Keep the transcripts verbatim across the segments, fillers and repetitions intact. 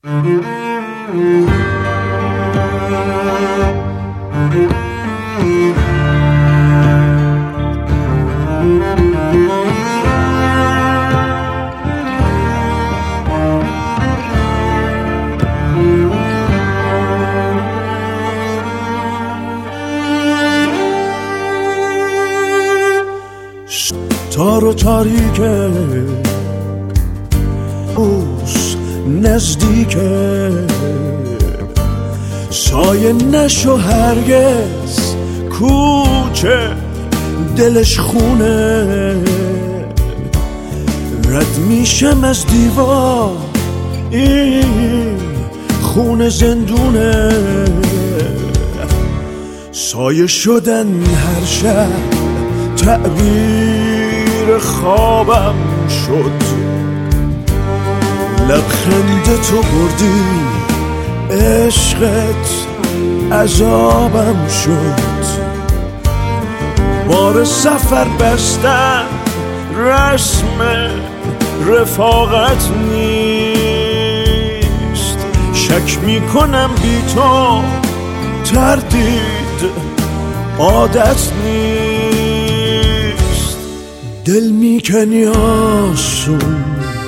تار و تاریکه اوس نزدیکه سایه نشو هرگز کوچه دلش خونه رد میشم از دیوار این خونه زندونه سایه شدن هر شب تعبیر خوابم شد لبخند تو بردی عشقت عذابم شد بار سفر بستن رسم رفاقت نیست شک میکنم بی تو تردید عادت نیست دل میکنی آسون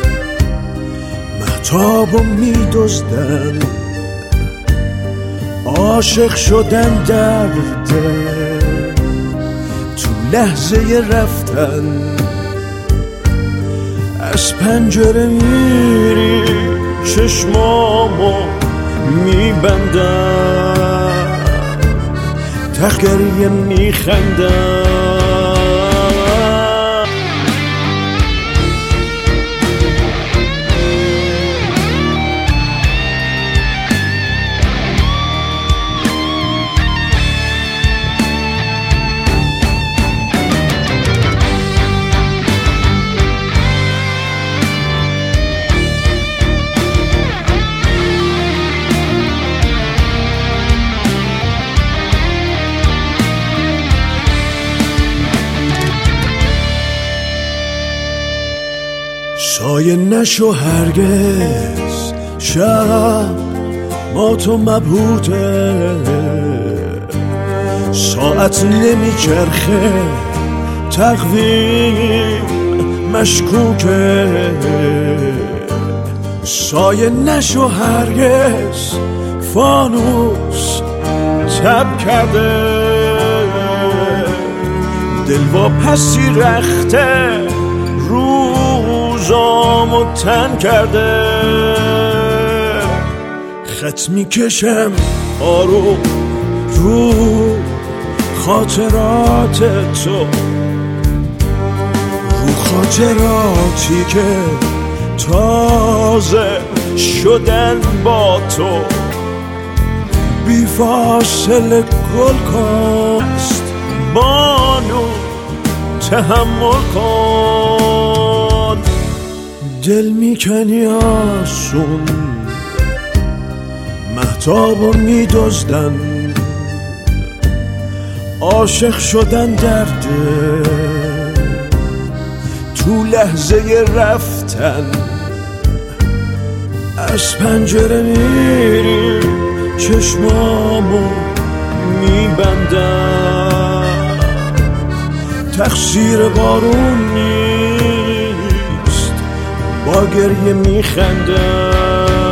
مهتابو میدزدن عاشق شدن درده تو لحظه رفتن از پنجره میری چشمامو میبندم تخگریه میخندم سایه نشو هرگز شب ما تو مبهوته ساعت نمیچرخه تقویم مشکوکه سایه نشو هرگز فانوس تب کرده دل و پسی رخته روزامو تن کرده خط میکشم آروم رو خاطرات تو رو خاطراتی که تازه شدن با تو بی فاصله گل کاست بانو تحمل کن دل میکنی آسون مهتابو میدزدن عاشق شدن درده تو لحظه رفتن از پنجره میری چشمامو میبندم تقصیر بارون نیست با گریه میخندم